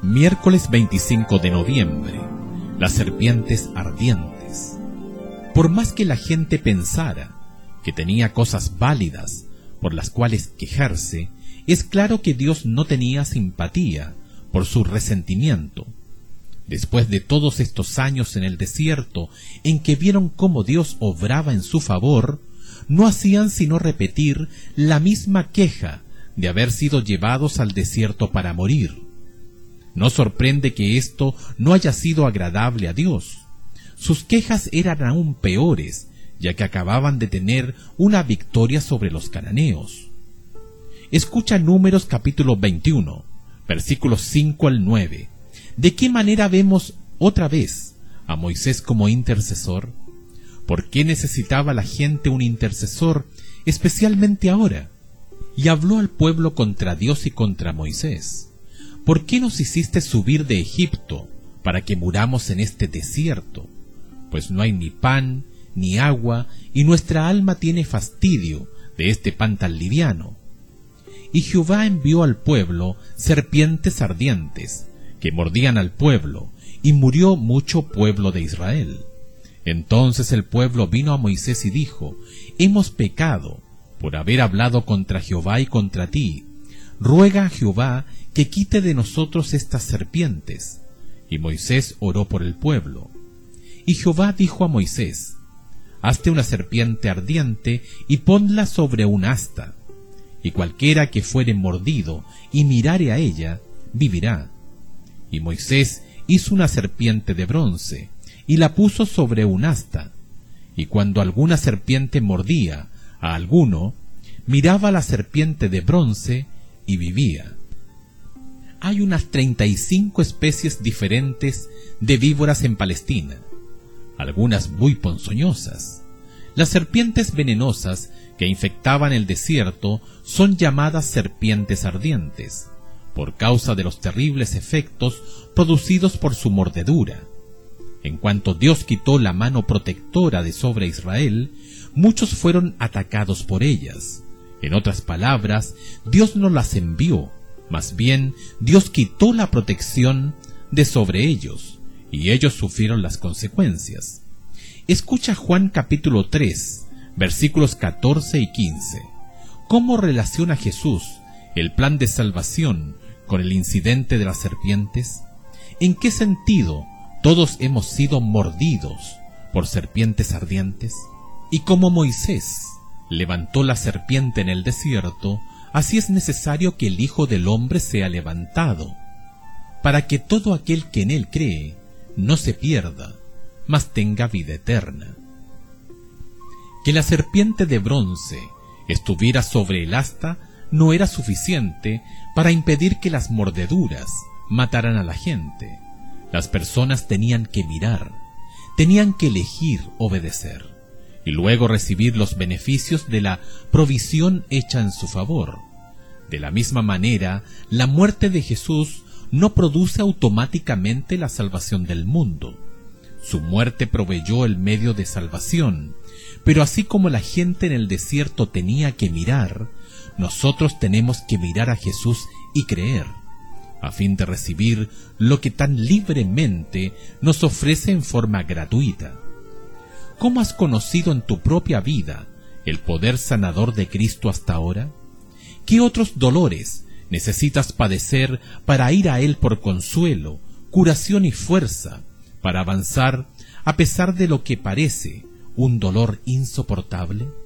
Miércoles 25 de noviembre. Las serpientes ardientes. Por más que la gente pensara que tenía cosas válidas por las cuales quejarse, es claro que Dios no tenía simpatía por su resentimiento. Después de todos estos años en el desierto, en que vieron cómo Dios obraba en su favor, no hacían sino repetir la misma queja de haber sido llevados al desierto para morir. No sorprende que esto no haya sido agradable a Dios. Sus quejas eran aún peores, ya que acababan de tener una victoria sobre los cananeos. Escucha Números capítulo 21, versículos 5 al 9. ¿De qué manera vemos otra vez a Moisés como intercesor? ¿Por qué necesitaba la gente un intercesor, especialmente ahora? Y habló al pueblo contra Dios y contra Moisés. ¿Por qué nos hiciste subir de Egipto para que muramos en este desierto? Pues no hay ni pan, ni agua, y nuestra alma tiene fastidio de este pan tan liviano. Y Jehová envió al pueblo serpientes ardientes, que mordían al pueblo, y murió mucho pueblo de Israel. Entonces el pueblo vino a Moisés y dijo: Hemos pecado por haber hablado contra Jehová y contra ti. Ruega a Jehová que quite de nosotros estas serpientes. Y Moisés oró por el pueblo. Y Jehová dijo a Moisés: Hazte una serpiente ardiente y ponla sobre un asta, y cualquiera que fuere mordido y mirare a ella, vivirá. Y Moisés hizo una serpiente de bronce, y la puso sobre un asta, y cuando alguna serpiente mordía a alguno, miraba la serpiente de bronce y vivía. Hay unas 35 especies diferentes de víboras en Palestina, algunas muy ponzoñosas. Las serpientes venenosas que infectaban el desierto son llamadas serpientes ardientes, por causa de los terribles efectos producidos por su mordedura. En cuanto Dios quitó la mano protectora de sobre Israel, muchos fueron atacados por ellas. En otras palabras, Dios no las envió, más bien Dios quitó la protección de sobre ellos, y ellos sufrieron las consecuencias. Escucha Juan capítulo 3, versículos 14 y 15. ¿Cómo relaciona Jesús el plan de salvación con el incidente de las serpientes? ¿En qué sentido todos hemos sido mordidos por serpientes ardientes? Y como Moisés levantó la serpiente en el desierto, así es necesario que el Hijo del Hombre sea levantado, para que todo aquel que en él cree no se pierda, mas tenga vida eterna. Que la serpiente de bronce estuviera sobre el asta no era suficiente para impedir que las mordeduras mataran a la gente. Las personas tenían que mirar, tenían que elegir obedecer, y luego recibir los beneficios de la provisión hecha en su favor. De la misma manera, la muerte de Jesús no produce automáticamente la salvación del mundo. Su muerte proveyó el medio de salvación, pero así como la gente en el desierto tenía que mirar, nosotros tenemos que mirar a Jesús y creer, a fin de recibir lo que tan libremente nos ofrece en forma gratuita. ¿Cómo has conocido en tu propia vida el poder sanador de Cristo hasta ahora? ¿Qué otros dolores necesitas padecer para ir a Él por consuelo, curación y fuerza, para avanzar a pesar de lo que parece un dolor insoportable?